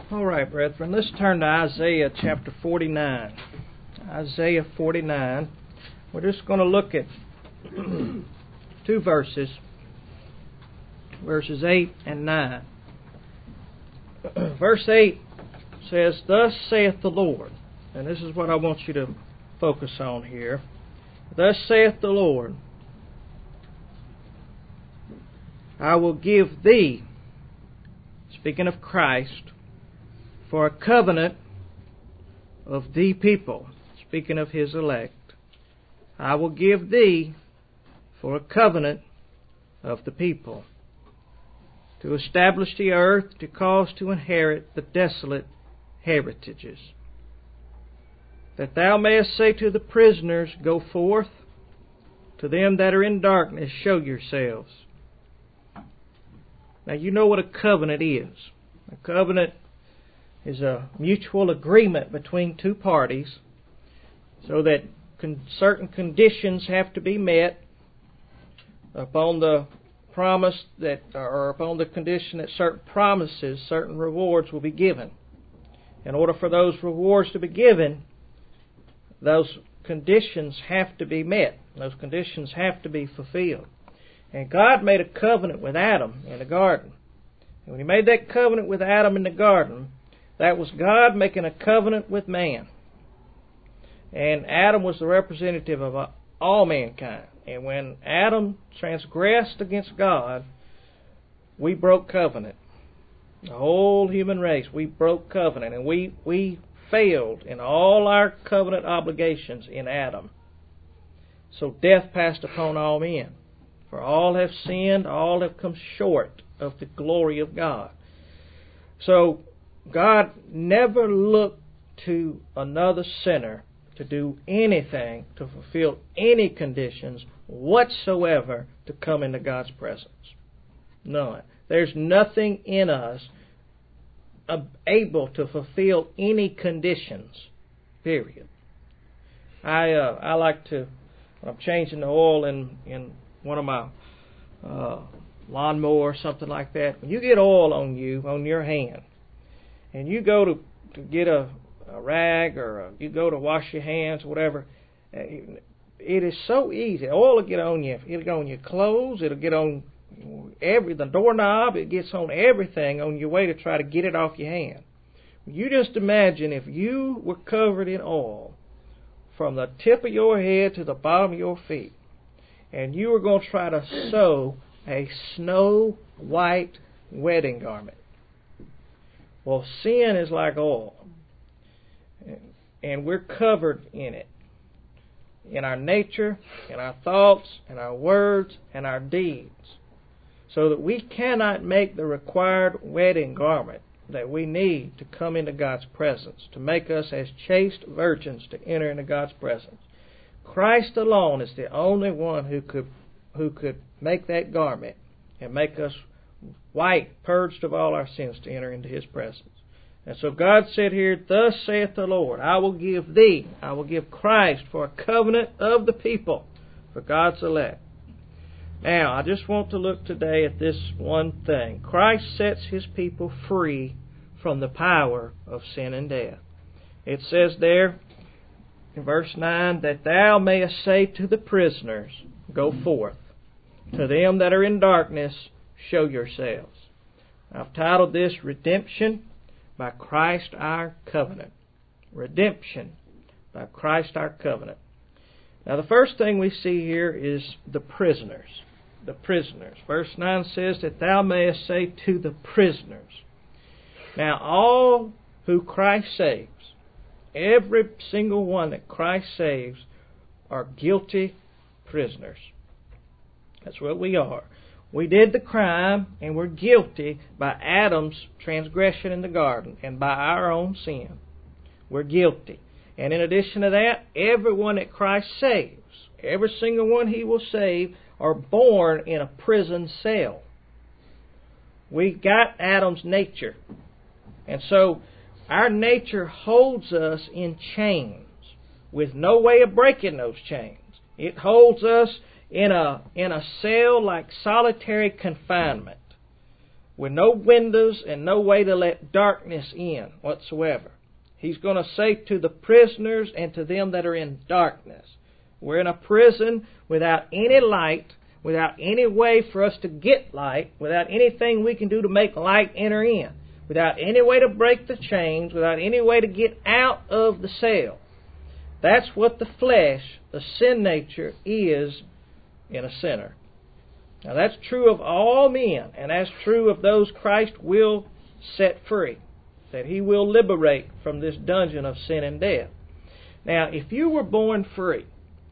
All right, brethren, let's turn to Isaiah chapter 49. Isaiah 49. We're just going to look at two verses 8 and 9. Verse 8 says, "Thus saith the Lord," and this is what I want you to focus on here. "Thus saith the Lord, I will give thee," speaking of Christ, "for a covenant of thee people," speaking of His elect. "I will give thee for a covenant of the people, to establish the earth, to cause to inherit the desolate heritages. That thou mayest say to the prisoners, Go forth, to them that are in darkness, show yourselves." Now you know what a covenant is. A covenant is a mutual agreement between two parties so that certain conditions have to be met upon the promise that, or upon the condition that certain promises, certain rewards will be given. In order for those rewards to be given, those conditions have to be met. Those conditions have to be fulfilled. And God made a covenant with Adam in the garden. And when He made that covenant with Adam in the garden, that was God making a covenant with man. And Adam was the representative of all mankind. And when Adam transgressed against God, we broke covenant. The whole human race, we broke covenant. And we failed in all our covenant obligations in Adam. So death passed upon all men. For all have sinned, all have come short of the glory of God. So God never looked to another sinner to do anything, to fulfill any conditions whatsoever to come into God's presence. None. There's nothing in us able to fulfill any conditions, period. I like to, when I'm changing the oil in one of my lawnmower or something like that, when you get oil on your hand, and you go to get a rag or you go to wash your hands, whatever, it is so easy. Oil will get on you. It'll get on your clothes. It'll get on the doorknob. It gets on everything on your way to try to get it off your hand. You just imagine if you were covered in oil from the tip of your head to the bottom of your feet, and you were going to try to sew a snow white wedding garment. Well, sin is like oil, and we're covered in it, in our nature, in our thoughts, in our words, and our deeds, so that we cannot make the required wedding garment that we need to come into God's presence, to make us as chaste virgins to enter into God's presence. Christ alone is the only one who could make that garment and make us white, purged of all our sins, to enter into His presence. And so God said here, "Thus saith the Lord, I will give thee," I will give Christ for a covenant of the people, for God's elect. Now, I just want to look today at this one thing. Christ sets His people free from the power of sin and death. It says there in verse 9, "That thou mayest say to the prisoners, Go forth. To them that are in darkness, show yourselves." I've titled this, Redemption by Christ our Covenant. Redemption by Christ our Covenant. Now the first thing we see here is the prisoners. The prisoners. Verse 9 says, "That thou mayest say to the prisoners." Now all who Christ saves, every single one that Christ saves, are guilty prisoners. That's what we are. We did the crime, and we're guilty by Adam's transgression in the garden and by our own sin. We're guilty. And in addition to that, everyone that Christ saves, every single one He will save, are born in a prison cell. We've got Adam's nature. And so our nature holds us in chains with no way of breaking those chains. It holds us in a cell like solitary confinement. with no windows and no way to let darkness in whatsoever. He's going to say to the prisoners and to them that are in darkness, we're in a prison without any light, without any way for us to get light, without anything we can do to make light enter in, without any way to break the chains, without any way to get out of the cell. That's what the flesh, the sin nature, is in a sinner. Now that's true of all men, and that's true of those Christ will set free, that He will liberate from this dungeon of sin and death. Now, if you were born free,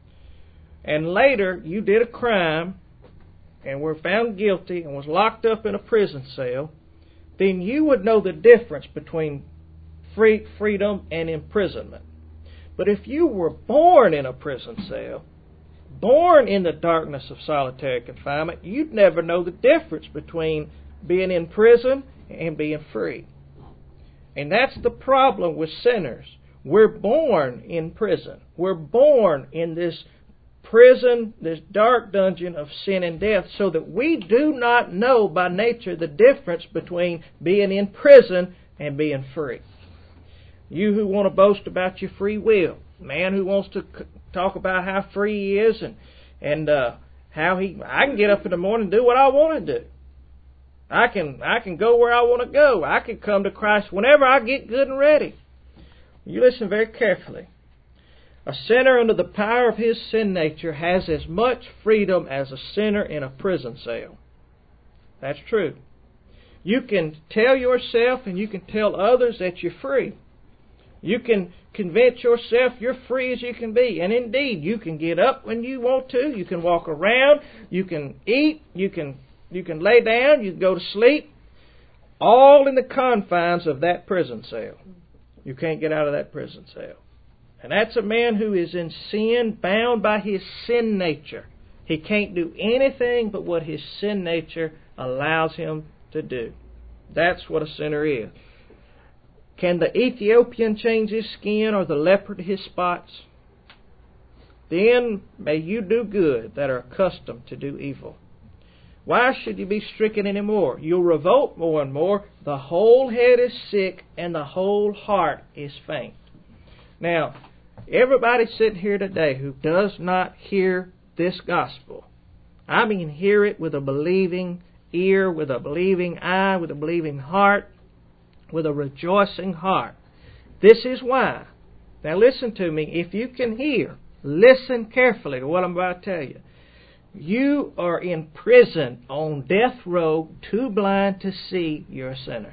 and later you did a crime, and were found guilty, and was locked up in a prison cell, then you would know the difference between freedom and imprisonment. But if you were born in a prison cell, born in the darkness of solitary confinement, you'd never know the difference between being in prison and being free. And that's the problem with sinners. We're born in prison. We're born in this prison, this dark dungeon of sin and death, so that we do not know by nature the difference between being in prison and being free. You who want to boast about your free will, man who wants to talk about how free he is and how I can get up in the morning and do what I want to do. I can go where I want to go. I can come to Christ whenever I get good and ready. You listen very carefully. A sinner under the power of his sin nature has as much freedom as a sinner in a prison cell. That's true. You can tell yourself and you can tell others that you're free. You can convince yourself you're free as you can be. And indeed, you can get up when you want to. You can walk around. You can eat. You can lay down. You can go to sleep. All in the confines of that prison cell. You can't get out of that prison cell. And that's a man who is in sin, bound by his sin nature. He can't do anything but what his sin nature allows him to do. That's what a sinner is. Can the Ethiopian change his skin or the leopard his spots? Then may you do good that are accustomed to do evil. Why should you be stricken any more? You'll revolt more and more. The whole head is sick and the whole heart is faint. Now, everybody sitting here today who does not hear this gospel, I mean hear it with a believing ear, with a believing eye, with a believing heart, with a rejoicing heart. This is why. Now listen to me. If you can hear, listen carefully to what I'm about to tell you. You are in prison on death row, too blind to see you're a sinner.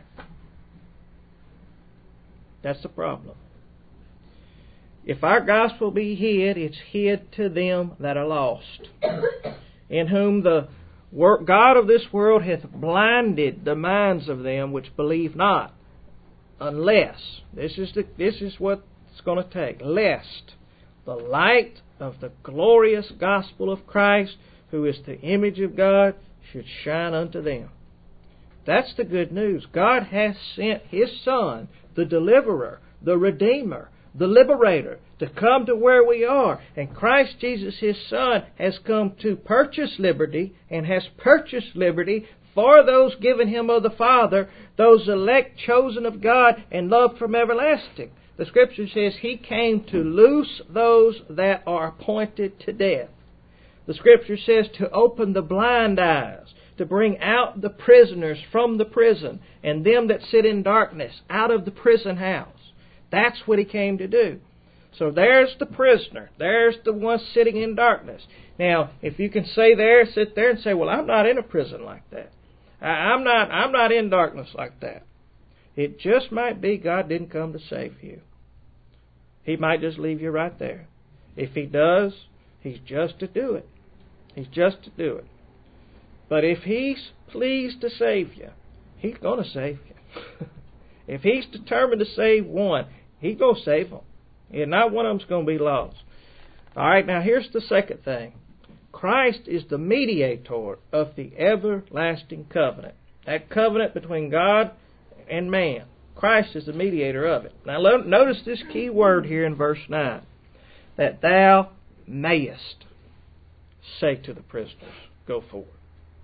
That's the problem. If our gospel be hid, it's hid to them that are lost, in whom the God of this world hath blinded the minds of them which believe not, unless, this is what it's going to take, lest the light of the glorious gospel of Christ, who is the image of God, should shine unto them. That's the good news. God hath sent His Son, the deliverer, the redeemer, the liberator, to come to where we are. And Christ Jesus, His Son, has come to purchase liberty, and has purchased liberty for those given Him of the Father, those elect, chosen of God, and loved from everlasting. The Scripture says He came to loose those that are appointed to death. The Scripture says to open the blind eyes, to bring out the prisoners from the prison, and them that sit in darkness out of the prison house. That's what He came to do. So there's the prisoner. There's the one sitting in darkness. Now, if you can sit there and say, well, I'm not in a prison like that. I'm not in darkness like that. It just might be God didn't come to save you. He might just leave you right there. If He does, He's just to do it. He's just to do it. But if He's pleased to save you, He's going to save you. If He's determined to save one, He's going to save them. And not one of them's going to be lost. All right, now here's the second thing. Christ is the mediator of the everlasting covenant. That covenant between God and man. Christ is the mediator of it. Now notice this key word here in verse 9. That thou mayest say to the prisoners, go forward.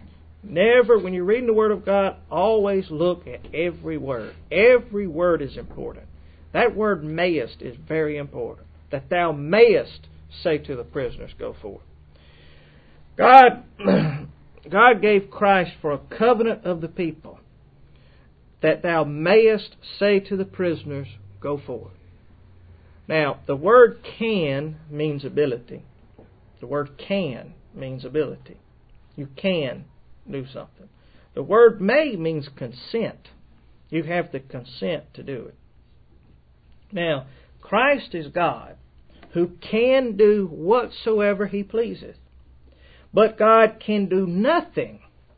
Never, when you're reading the Word of God, always look at every word. Every word is important. That word mayest is very important. That thou mayest say to the prisoners, go forth. God gave Christ for a covenant of the people, that thou mayest say to the prisoners, go forth. Now, the word can means ability. The word can means ability. You can do something. The word may means consent. You have the consent to do it. Now, Christ is God, who can do whatsoever He pleaseth. But God can do nothing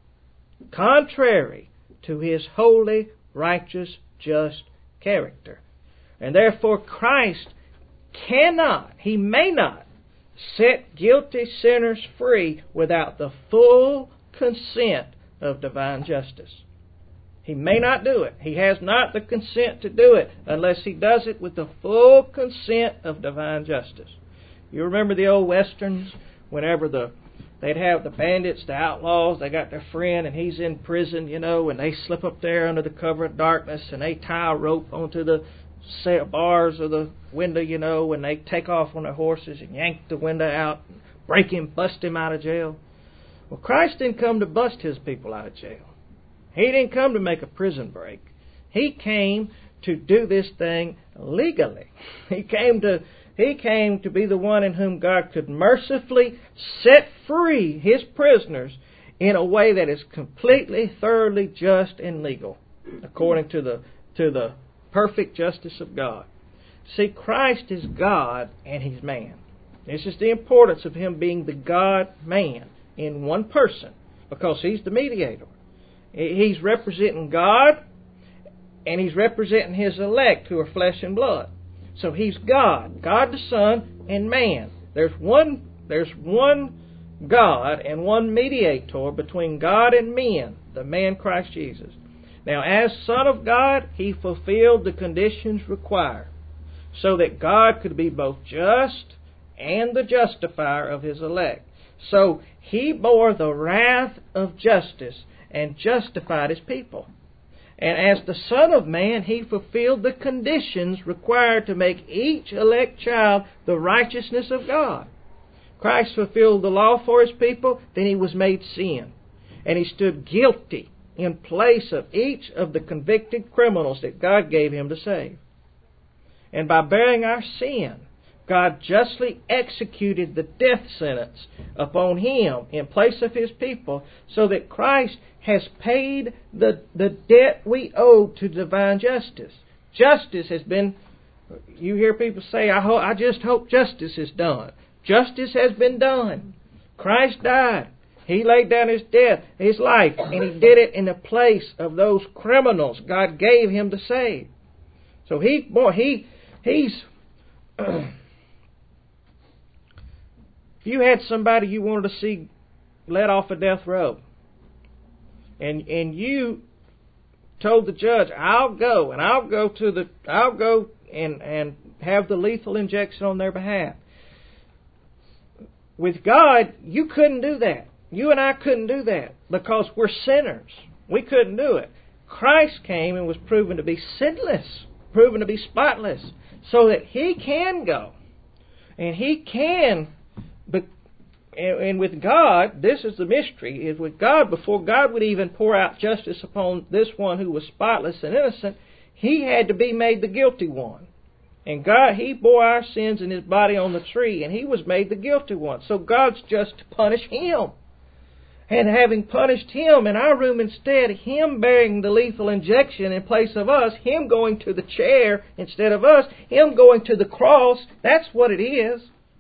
contrary to His holy, righteous, just character. And therefore Christ cannot, He may not, set guilty sinners free without the full consent of divine justice. He may not do it. He has not the consent to do it unless He does it with the full consent of divine justice. You remember the old westerns, whenever they'd have the bandits, the outlaws, they got their friend and he's in prison, and they slip up there under the cover of darkness and they tie a rope onto the bars of the window, and they take off on their horses and yank the window out, and break him, bust him out of jail. Well, Christ didn't come to bust His people out of jail. He didn't come to make a prison break. He came to do this thing legally. He came to be the one in whom God could mercifully set free His prisoners in a way that is completely, thoroughly just and legal, according to the perfect justice of God. See, Christ is God and He's man. This is the importance of Him being the God-man in one person, because He's the mediator. He's representing God, and He's representing His elect who are flesh and blood. So He's God, God the Son, and man. There's one God and one mediator between God and men, the man Christ Jesus. Now, as Son of God, He fulfilled the conditions required so that God could be both just and the justifier of His elect. So He bore the wrath of justice and justified His people. And as the Son of Man, He fulfilled the conditions required to make each elect child the righteousness of God. Christ fulfilled the law for His people, then He was made sin. And He stood guilty in place of each of the convicted criminals that God gave Him to save. And by bearing our sin, God justly executed the death sentence upon Him in place of His people, so that Christ has paid the debt we owe to divine justice. Justice has been, you hear people say, I just hope justice is done. Justice has been done. Christ died. He laid down His death, His life, and He did it in the place of those criminals God gave Him to save. So he's if you had somebody you wanted to see let off a death row, and you told the judge, I'll go and have the lethal injection on their behalf. With God, you couldn't do that. You and I couldn't do that because we're sinners. We couldn't do it. Christ came and was proven to be sinless, proven to be spotless, so that He can go. And He can, and with God, this is the mystery, is with God, before God would even pour out justice upon this one who was spotless and innocent, He had to be made the guilty one. And God, He bore our sins in His body on the tree, and He was made the guilty one. So God's just to punish Him. And having punished Him in our room instead, Him bearing the lethal injection in place of us, Him going to the chair instead of us, Him going to the cross, that's what it is.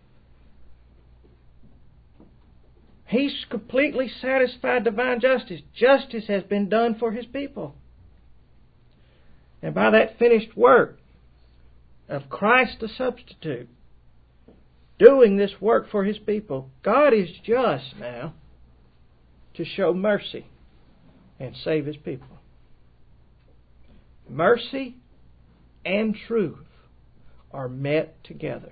He's completely satisfied divine justice. Justice has been done for His people. And by that finished work of Christ the substitute, doing this work for His people, God is just now to show mercy and save His people. Mercy and truth are met together.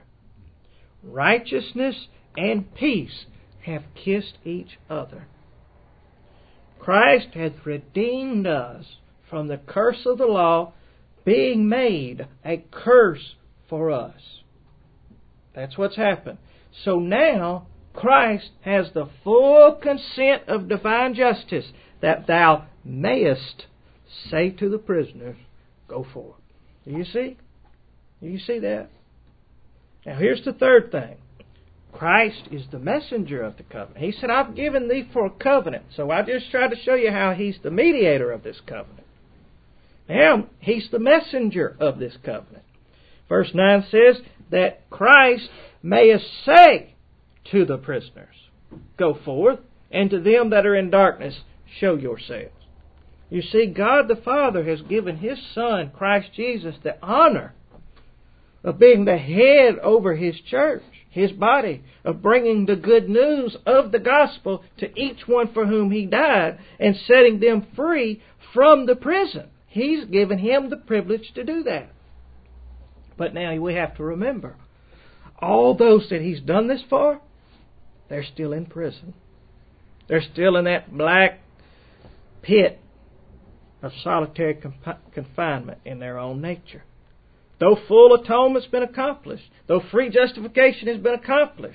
Righteousness and peace have kissed each other. Christ hath redeemed us from the curse of the law, being made a curse for us. That's what's happened. So now Christ has the full consent of divine justice that thou mayest say to the prisoners, go forth. Do you see? Do you see that? Now here's the third thing. Christ is the messenger of the covenant. He said, I've given thee for a covenant. So I just tried to show you how He's the mediator of this covenant. Now, He's the messenger of this covenant. Verse 9 says that Christ mayest say to the prisoners, go forth, and to them that are in darkness, show yourselves. You see, God the Father has given His Son, Christ Jesus, the honor of being the head over His church, His body, of bringing the good news of the gospel to each one for whom He died and setting them free from the prison. He's given Him the privilege to do that. But now we have to remember, all those that He's done this for, they're still in prison. They're still in that black pit of solitary confinement in their own nature. Though full atonement has been accomplished, though free justification has been accomplished,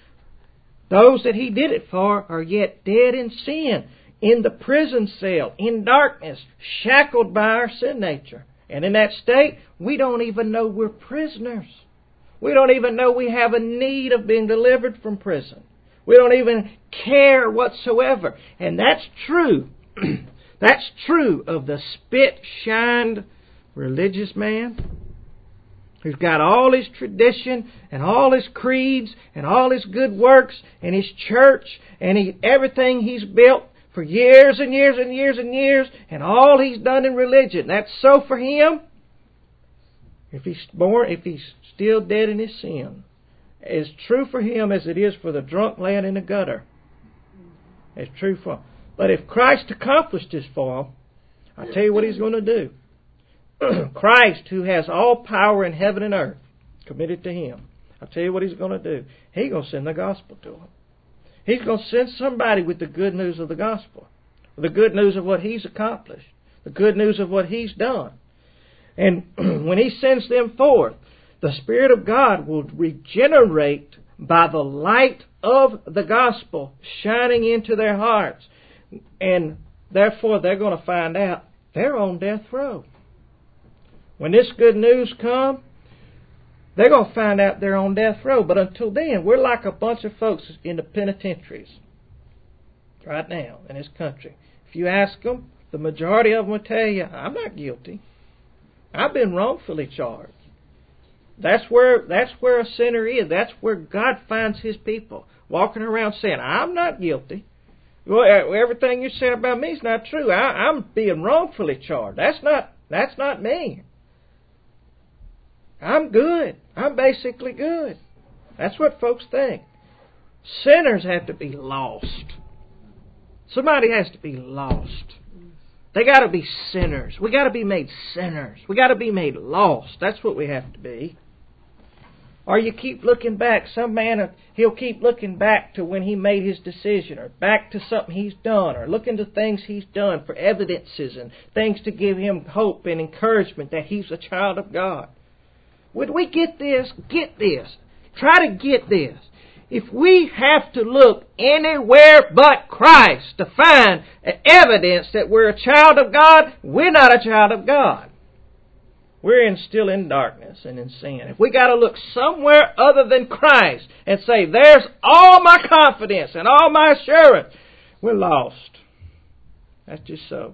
those that He did it for are yet dead in sin, in the prison cell, in darkness, shackled by our sin nature. And in that state, we don't even know we're prisoners. We don't even know we have a need of being delivered from prison. We don't even care whatsoever. And that's true. That's true of the spit-shined religious man who's got all his tradition and all his creeds and all his good works and his church and everything he's built for years and years and years and years, and all he's done in religion. That's so for him. If he's still dead in his sin, it's true for him as it is for the drunk laying in the gutter. It's true for him. But if Christ accomplished this for him, I'll tell you what He's going to do. Christ, who has all power in heaven and earth, committed to Him, I'll tell you what He's going to do. He's going to send the gospel to him. He's going to send somebody with the good news of the gospel, the good news of what He's accomplished, the good news of what He's done. And when He sends them forth, the Spirit of God will regenerate by the light of the gospel shining into their hearts. And therefore they're going to find out they're on death row. When this good news comes, they're going to find out they're on death row. But until then, we're like a bunch of folks in the penitentiaries right now in this country. If you ask them, the majority of them will tell you, I'm not guilty. I've been wrongfully charged. That's where a sinner is. That's where God finds His people, walking around saying, I'm not guilty. Well, everything you say about me is not true. I'm being wrongfully charged. That's not me. I'm good. I'm basically good. That's what folks think. Sinners have to be lost. Somebody has to be lost. They got to be sinners. We got to be made sinners. We got to be made lost. That's what we have to be. Or you keep looking back. Some man, he'll keep looking back to when he made his decision, or back to something he's done, or looking to things he's done for evidences and things to give him hope and encouragement that he's a child of God. Would we get this? Get this. Try to get this. If we have to look anywhere but Christ to find evidence that we're a child of God, we're not a child of God. We're still in darkness and in sin. If we got to look somewhere other than Christ and say, there's all my confidence and all my assurance, we're lost. That's just so.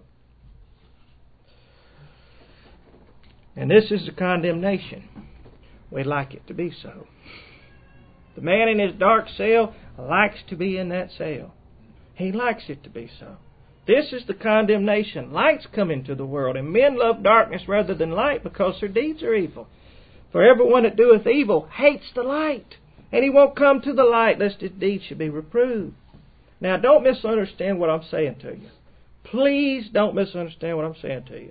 And this is the condemnation. We'd like it to be so. The man in his dark cell likes to be in that cell. He likes it to be so. This is the condemnation. Light's come into the world, and men love darkness rather than light because their deeds are evil. For everyone that doeth evil hates the light, and he won't come to the light lest his deeds should be reproved. Now, don't misunderstand what I'm saying to you. Please don't misunderstand what I'm saying to you.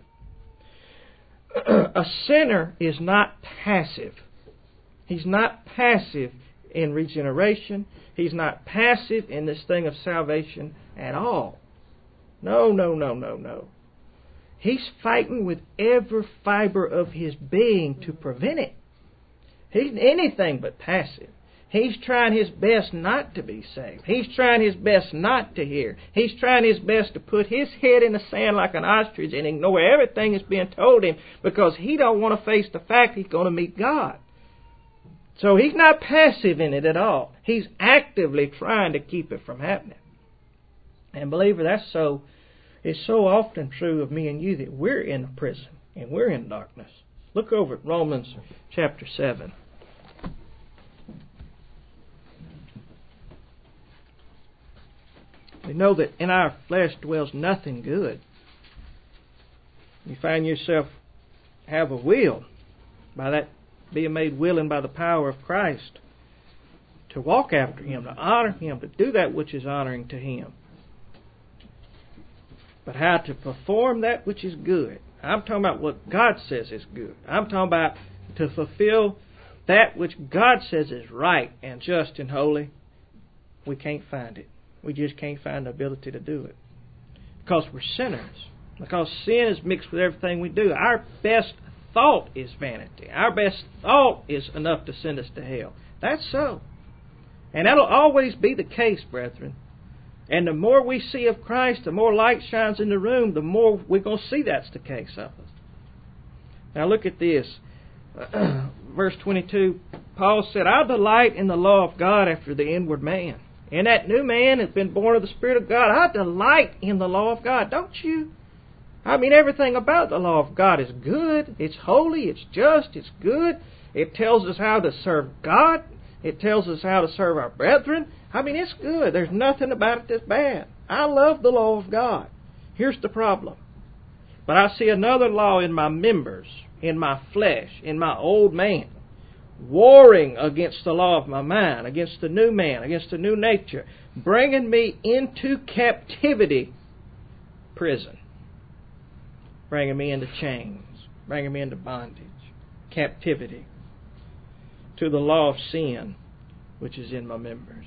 A sinner is not passive. He's not passive in regeneration. He's not passive in this thing of salvation at all. No, no, no, no, no. He's fighting with every fiber of his being to prevent it. He's anything but passive. He's trying his best not to be saved. He's trying his best not to hear. He's trying his best to put his head in the sand like an ostrich and ignore everything that's being told him because he don't want to face the fact he's going to meet God. So he's not passive in it at all. He's actively trying to keep it from happening. And believer, it's so often true of me and you that we're in a prison and we're in darkness. Look over at Romans chapter 7. We know that in our flesh dwells nothing good. You find yourself have a will, by that being made willing by the power of Christ, to walk after Him, to honor Him, to do that which is honoring to Him. But how to perform that which is good. I'm talking about what God says is good. I'm talking about to fulfill that which God says is right and just and holy. We can't find it. We just can't find the ability to do it. Because we're sinners. Because sin is mixed with everything we do. Our best thought is vanity. Our best thought is enough to send us to hell. That's so. And that'll always be the case, brethren. And the more we see of Christ, the more light shines in the room, the more we're going to see that's the case of us. Now look at this. Verse 22, Paul said, I delight in the law of God after the inward man. And that new man has been born of the Spirit of God. I delight in the law of God, don't you? I mean, everything about the law of God is good. It's holy. It's just. It's good. It tells us how to serve God. It tells us how to serve our brethren. I mean, it's good. There's nothing about it that's bad. I love the law of God. Here's the problem. But I see another law in my members, in my flesh, in my old man, warring against the law of my mind, against the new man, against the new nature, bringing me into captivity, prison, bringing me into chains, bringing me into bondage, captivity, to the law of sin, which is in my members.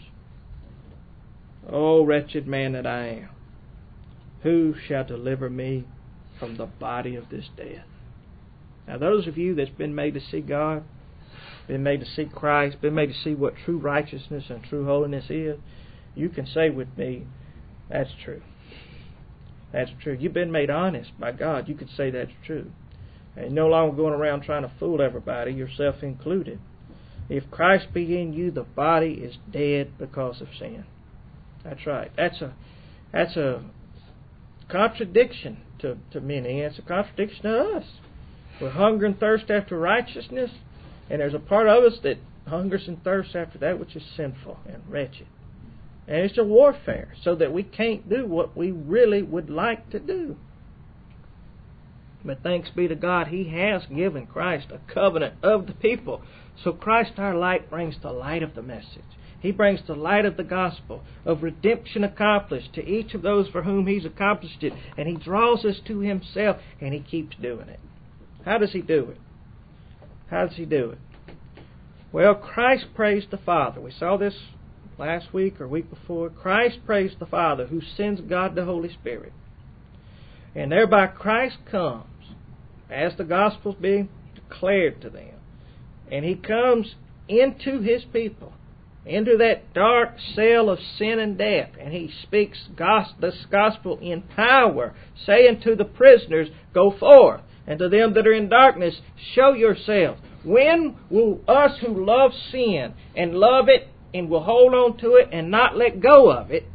O wretched man that I am, who shall deliver me from the body of this death? Now those of you that's been made to see God, been made to see Christ, been made to see what true righteousness and true holiness is, you can say with me, that's true. That's true. You've been made honest by God. You could say that's true. And you're no longer going around trying to fool everybody, yourself included. If Christ be in you, the body is dead because of sin. That's right. That's a contradiction to many. It's a contradiction to us. We hunger and thirst after righteousness, and there's a part of us that hungers and thirsts after that which is sinful and wretched. And it's a warfare so that we can't do what we really would like to do. But thanks be to God, He has given Christ a covenant of the people. So Christ our light brings the light of the message. He brings the light of the gospel, of redemption accomplished to each of those for whom He's accomplished it. And He draws us to Himself, and He keeps doing it. How does He do it? How does He do it? Well, Christ prays the Father. We saw this last week or week before. Christ prays the Father, who sends God the Holy Spirit. And thereby Christ comes as the gospel's being declared to them. And He comes into His people, into that dark cell of sin and death. And He speaks this gospel in power, saying to the prisoners, go forth. And to them that are in darkness, show yourselves. When will us who love sin and love it and will hold on to it and not let go of it,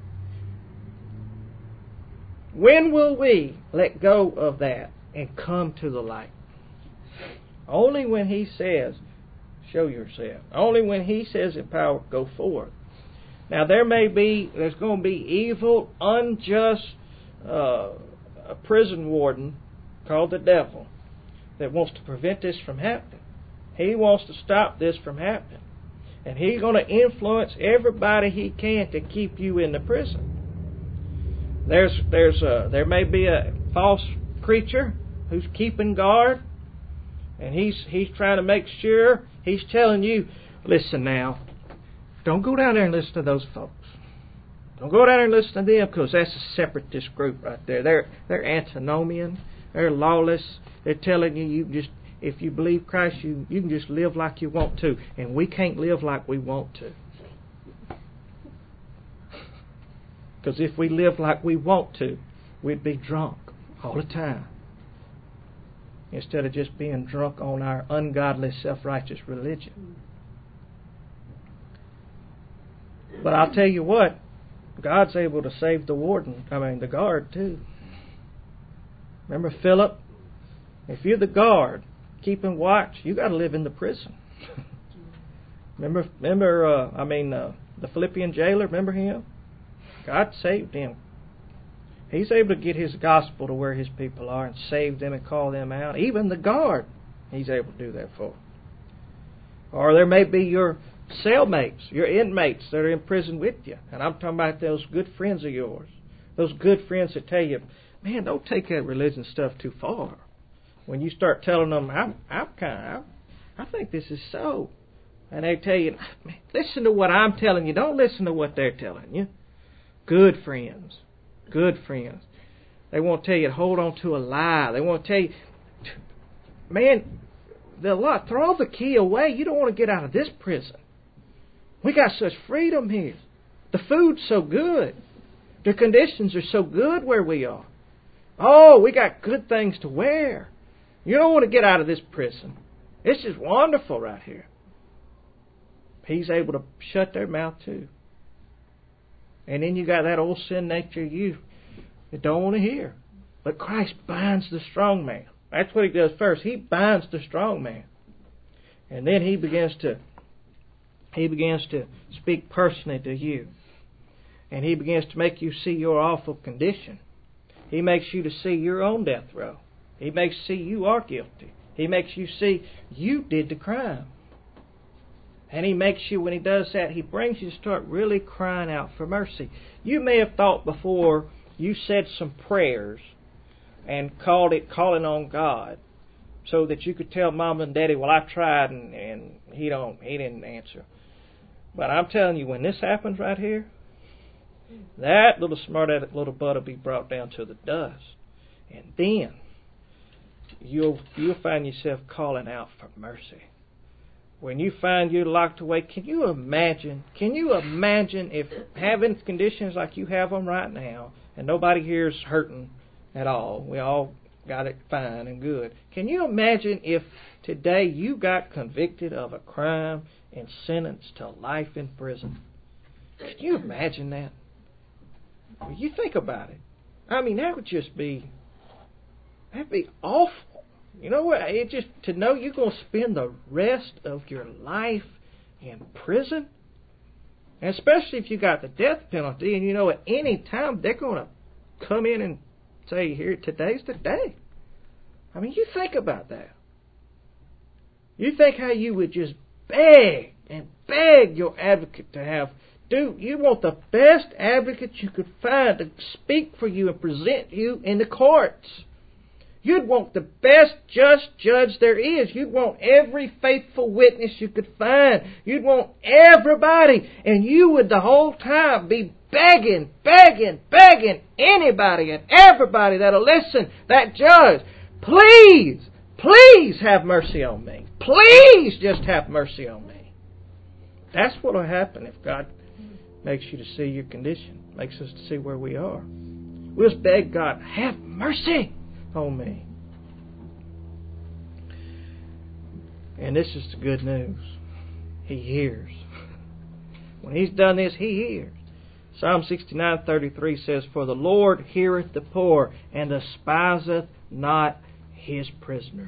when will we let go of that and come to the light? Only when He says, show yourself. Only when He says in power, go forth. Now there's going to be evil, unjust, a prison warden called the devil that wants to prevent this from happening. He wants to stop this from happening. And he's going to influence everybody he can to keep you in the prison. There may be a false preacher who's keeping guard, and he's trying to make sure, he's telling you, listen now, don't go down there and listen to those folks. Don't go down there and listen to them, because that's a separatist group right there. They're antinomian. They're lawless. They're telling you if you believe Christ, you can just live like you want to. And we can't live like we want to. Because if we live like we want to, we'd be drunk all the time. Instead of just being drunk on our ungodly, self-righteous religion. But I'll tell you what, God's able to save the guard too. Remember Philip? If you're the guard, keeping watch, you got to live in the prison. remember the Philippian jailer, remember him? God saved him. He's able to get His gospel to where His people are and save them and call them out. Even the guard, He's able to do that for. Or there may be your cellmates, your inmates that are in prison with you. And I'm talking about those good friends of yours. Those good friends that tell you, man, don't take that religion stuff too far. When you start telling them, I think this is so. And they tell you, listen to what I'm telling you. Don't listen to what they're telling you. Good friends. Good friends. They won't tell you to hold on to a lie. They won't tell you, man, throw the key away. You don't want to get out of this prison. We got such freedom here. The food's so good. The conditions are so good where we are. Oh, we got good things to wear. You don't want to get out of this prison. This is wonderful right here. He's able to shut their mouth too. And then you got that old sin nature you don't want to hear. But Christ binds the strong man. That's what He does first. He binds the strong man. And then He begins to speak personally to you. And He begins to make you see your awful condition. He makes you to see your own death row. He makes you see you are guilty. He makes you see you did the crime. And He makes you, when He does that, He brings you to start really crying out for mercy. You may have thought before you said some prayers and called it calling on God, so that you could tell Mom and Daddy, well, I tried and He didn't answer. But I'm telling you, when this happens right here, that little smart-aleck little butt will be brought down to the dust. And then you'll find yourself calling out for mercy. When you find you're locked away, can you imagine if having conditions like you have them right now, and nobody here is hurting at all, we all got it fine and good. Can you imagine if today you got convicted of a crime and sentenced to life in prison? Can you imagine that? Well, you think about it. I mean, that'd be awful. You know what? It just to know you're going to spend the rest of your life in prison, and especially if you got the death penalty, and you know at any time they're going to come in and say, "Here, today's the day." I mean, you think about that. You think how you would just beg and beg your advocate to have. Dude, you want the best advocate you could find to speak for you and present you in the courts. You'd want the best just judge there is. You'd want every faithful witness you could find. You'd want everybody. And you would the whole time be begging anybody and everybody that'll listen, that judge, please have mercy on me. Please just have mercy on me. That's what will happen if God makes you to see your condition, makes us to see where we are. We'll just beg God, have mercy on me. And this is the good news. He hears. When He's done this, He hears. Psalm 69:33 says, "For the Lord heareth the poor, and despiseth not His prisoners."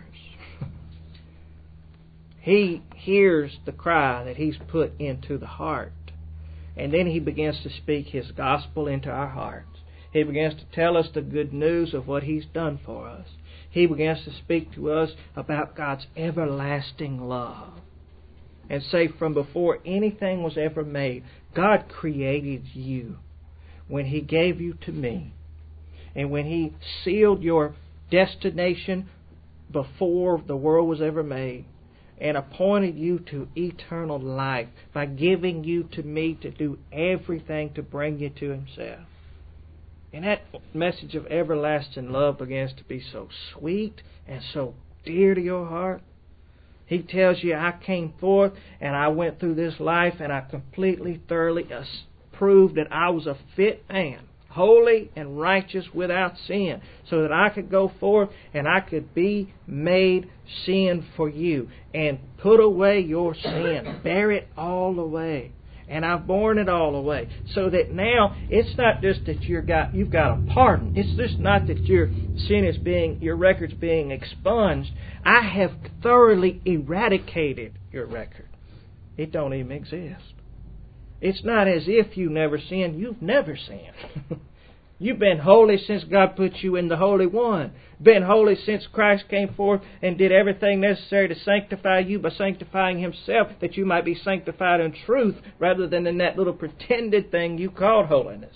He hears the cry that He's put into the heart. And then He begins to speak His gospel into our hearts. He begins to tell us the good news of what He's done for us. He begins to speak to us about God's everlasting love. And say from before anything was ever made, God created you when He gave you to me. And when He sealed your destination before the world was ever made, and appointed you to eternal life by giving you to me to do everything to bring you to Himself. And that message of everlasting love begins to be so sweet and so dear to your heart. He tells you, I came forth and I went through this life and I completely, thoroughly proved that I was a fit man, holy and righteous without sin, so that I could go forth and I could be made sin for you and put away your sin, bear it all away. And I've borne it all away, so that now it's not just that you've got a pardon. It's just not that your sin is your record's being expunged. I have thoroughly eradicated your record. It don't even exist. It's not as if you never sinned. You've never sinned. You've been holy since God put you in the Holy One. Been holy since Christ came forth and did everything necessary to sanctify you by sanctifying Himself, that you might be sanctified in truth rather than in that little pretended thing you called holiness.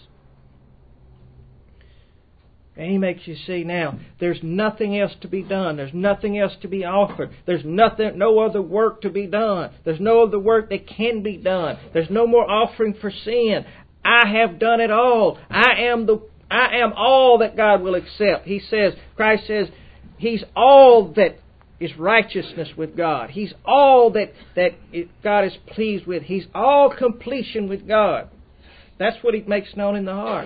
And He makes you see now, there's nothing else to be done. There's nothing else to be offered. There's no other work to be done. There's no other work that can be done. There's no more offering for sin. I have done it all. I am all that God will accept. Christ says, He's all that is righteousness with God. He's all that God is pleased with. He's all completion with God. That's what He makes known in the heart.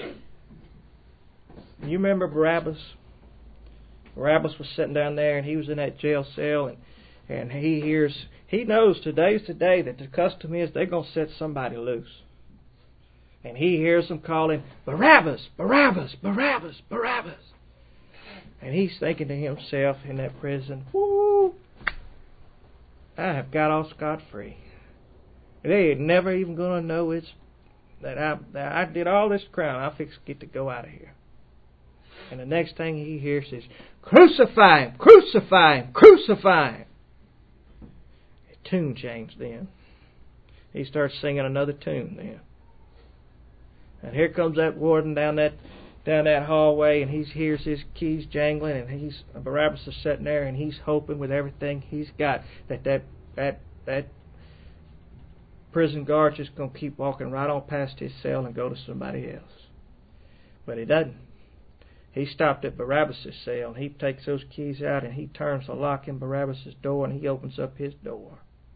You remember Barabbas? Barabbas was sitting down there and he was in that jail cell and he knows today's the day that the custom is they're going to set somebody loose. And he hears them calling, Barabbas, Barabbas, Barabbas, Barabbas. And he's thinking to himself in that prison, whoo, I have got off scot-free. They ain't never even going to know that I did all this crime. I fix to get to go out of here. And the next thing he hears is, crucify Him, crucify Him, crucify Him. The tune changed then. He starts singing another tune then. And here comes that warden down that hallway, and he hears his keys jangling, and Barabbas is sitting there, and he's hoping with everything he's got that prison guard's just going to keep walking right on past his cell and go to somebody else. But he doesn't. He stopped at Barabbas' cell, and he takes those keys out, and he turns the lock in Barabbas' door, and he opens up his door.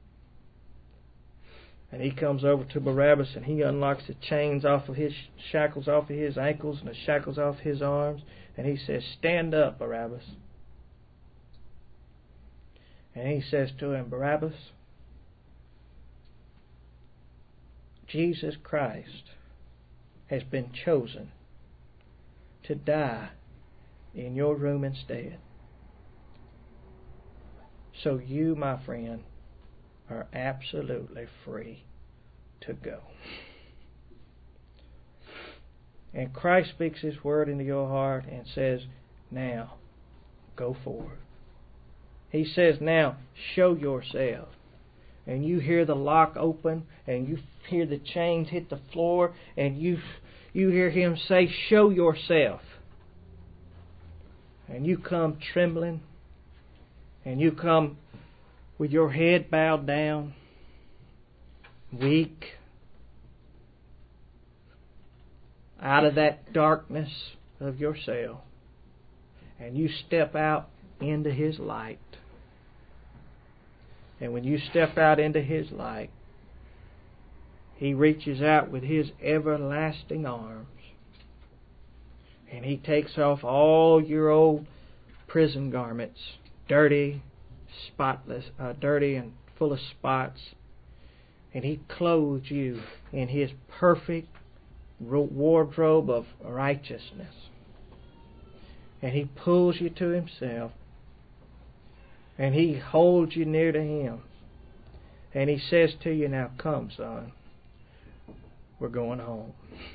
And he comes over to Barabbas and he unlocks the chains off of his shackles off of his ankles and the shackles off his arms. And he says, stand up, Barabbas. And he says to him, Barabbas, Jesus Christ has been chosen to die in your room instead. So you, my friend, are absolutely free to go. And Christ speaks His word into your heart and says, now, go forward. He says, now, show yourself. And you hear the lock open, and you hear the chains hit the floor, and you hear Him say, show yourself. And you come trembling, and you come with your head bowed down, weak, out of that darkness of your cell, and you step out into His light. And when you step out into His light, He reaches out with His everlasting arms, and He takes off all your old prison garments, dirty, spotless, dirty and full of spots, and He clothes you in His perfect wardrobe of righteousness, and He pulls you to Himself, and He holds you near to Him, and He says to you, now come, son, we're going home.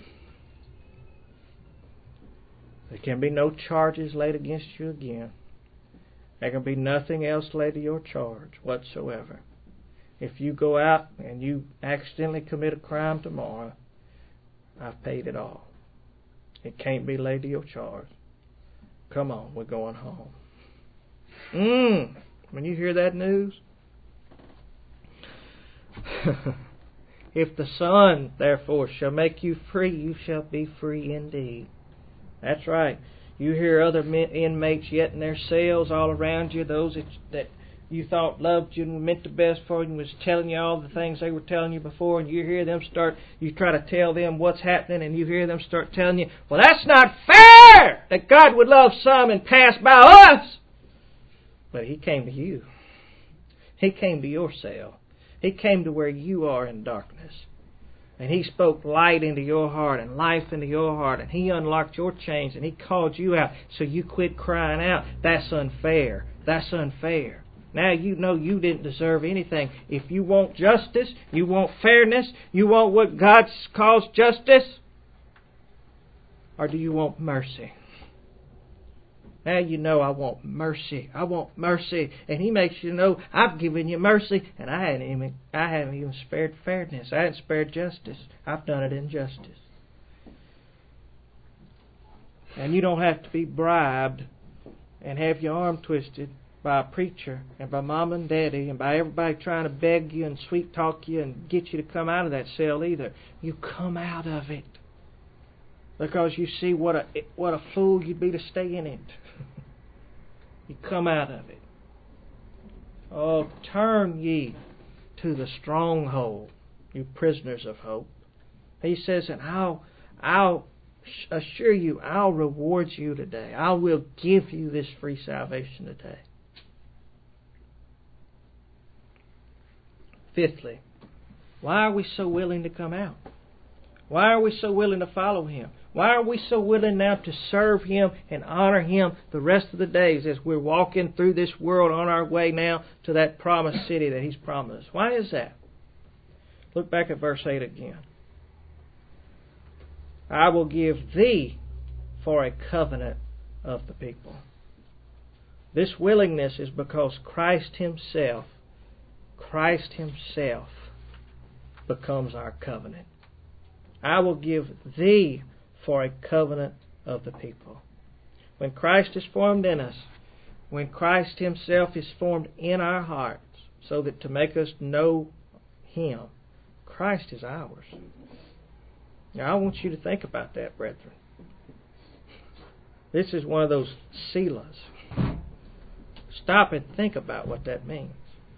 There can be no charges laid against you again. There can be nothing else laid to your charge whatsoever. If you go out and you accidentally commit a crime tomorrow, I've paid it all. It can't be laid to your charge. Come on, we're going home. When you hear that news, If the Son, therefore, shall make you free, you shall be free indeed. That's right. You hear other inmates yet in their cells all around you, those that you thought loved you and meant the best for you and was telling you all the things they were telling you before, and you hear them you try to tell them what's happening, and you hear them start telling you, well, that's not fair that God would love some and pass by us. But He came to you. He came to your cell. He came to where you are in darkness. And He spoke light into your heart and life into your heart. And He unlocked your chains and He called you out. So you quit crying out, that's unfair. That's unfair. Now you know you didn't deserve anything. If you want justice, you want fairness, you want what God calls justice, or do you want mercy? Now you know I want mercy. I want mercy. And He makes you know I've given you mercy, and I haven't even spared fairness. I haven't spared justice. I've done it in justice. And you don't have to be bribed and have your arm twisted by a preacher and by mom and daddy and by everybody trying to beg you and sweet talk you and get you to come out of that cell either. You come out of it because you see what a fool you'd be to stay in it. You come out of it. Oh, turn ye to the stronghold, you prisoners of hope. He says, and I'll assure you, I'll reward you today. I will give you this free salvation today. Fifthly, why are we so willing to come out? Why are we so willing to follow Him? Why are we so willing now to serve Him and honor Him the rest of the days as we're walking through this world on our way now to that promised city that He's promised us? Why is that? Look back at verse 8 again. I will give thee for a covenant of the people. This willingness is because Christ Himself becomes our covenant. I will give thee for a covenant of the people. When Christ is formed in us, when Christ Himself is formed in our hearts, so that to make us know Him, Christ is ours. Now I want you to think about that, brethren. This is one of those selahs. Stop and think about what that means.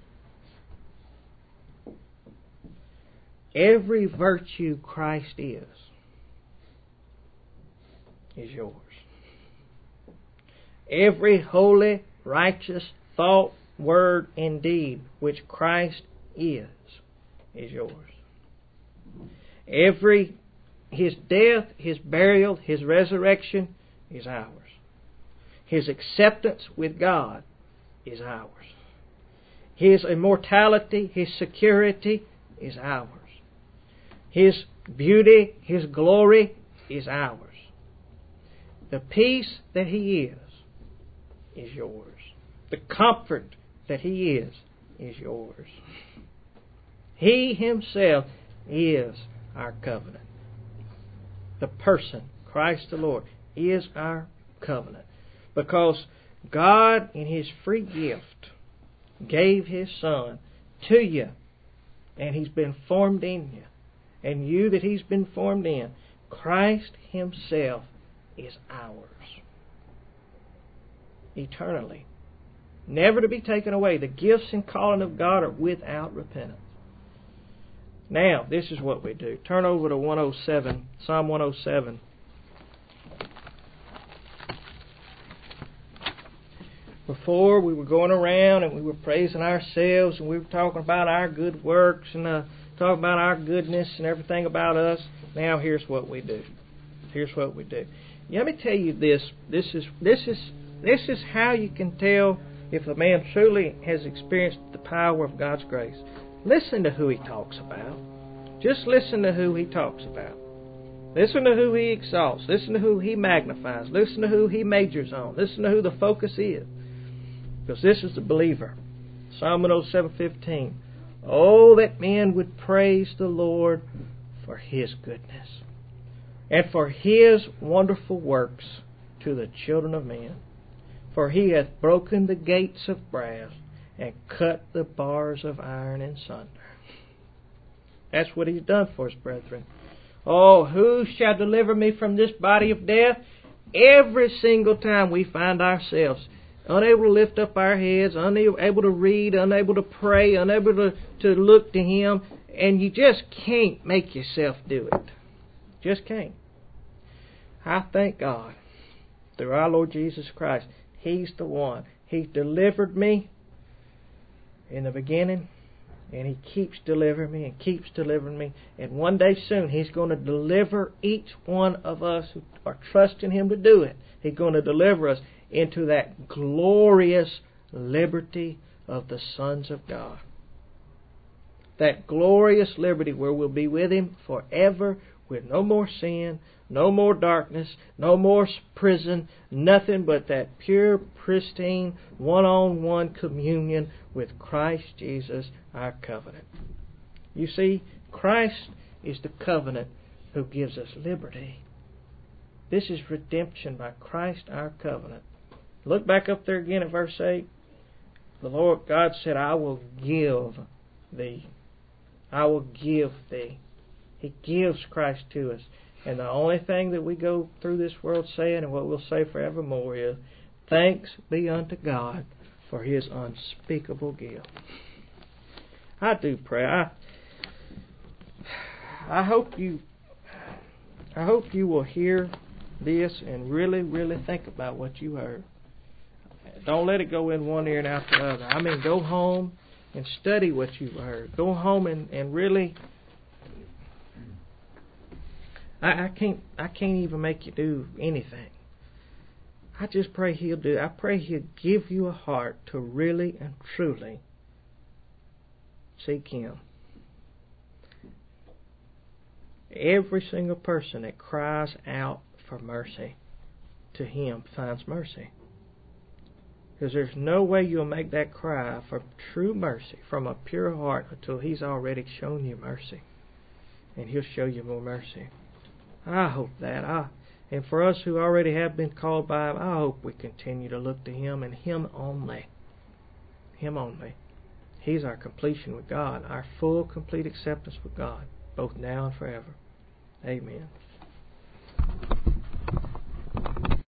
Every virtue Christ is yours. Every holy, righteous thought, word, and deed which Christ is yours. His death, His burial, His resurrection is ours. His acceptance with God is ours. His immortality, His security is ours. His beauty, His glory is ours. The peace that He is yours. The comfort that He is yours. He Himself is our covenant. The person, Christ the Lord, is our covenant. Because God, in His free gift, gave His Son to you, and He's been formed in you. And you that He's been formed in, Christ Himself is ours. Eternally. Never to be taken away. The gifts and calling of God are without repentance. Now, this is what we do. Turn over to 107, Psalm 107. Before, we were going around and we were praising ourselves and we were talking about our good works and talking about our goodness and everything about us. Now, here's what we do. Here's what we do. Let me tell you this. This is how you can tell if a man truly has experienced the power of God's grace. Listen to who he talks about. Just listen to who he talks about. Listen to who he exalts. Listen to who he magnifies. Listen to who he majors on. Listen to who the focus is. Because this is the believer. Psalm 107:15. Oh, that men would praise the Lord for His goodness and for His wonderful works to the children of men. For He hath broken the gates of brass and cut the bars of iron in sunder. That's what He's done for us, brethren. Oh, who shall deliver me from this body of death? Every single time we find ourselves unable to lift up our heads, unable to read, unable to pray, unable to look to Him, and you just can't make yourself do it. Just can't. I thank God through our Lord Jesus Christ. He's the one. He delivered me in the beginning, and He keeps delivering me and keeps delivering me. And one day soon, He's going to deliver each one of us who are trusting Him to do it. He's going to deliver us into that glorious liberty of the sons of God. That glorious liberty where we'll be with Him forever, with no more sin, no more darkness, no more prison, nothing but that pure, pristine, one-on-one communion with Christ Jesus, our covenant. You see, Christ is the covenant who gives us liberty. This is redemption by Christ, our covenant. Look back up there again at verse 8. The Lord God said, I will give thee. I will give thee. He gives Christ to us. And the only thing that we go through this world saying, and what we'll say forevermore, is, thanks be unto God for His unspeakable gift. I do pray. I hope you will hear this and really, really think about what you heard. Don't let it go in one ear and out the other. I mean, go home and study what you heard. Go home and really... I can't even make you do anything. I just pray He'll do it. I pray He'll give you a heart to really and truly seek Him. Every single person that cries out for mercy to Him finds mercy. Because there's no way you'll make that cry for true mercy from a pure heart until He's already shown you mercy. And He'll show you more mercy. I hope that. And for us who already have been called by Him, I hope we continue to look to Him and Him only. Him only. He's our completion with God, our full, complete acceptance with God, both now and forever. Amen.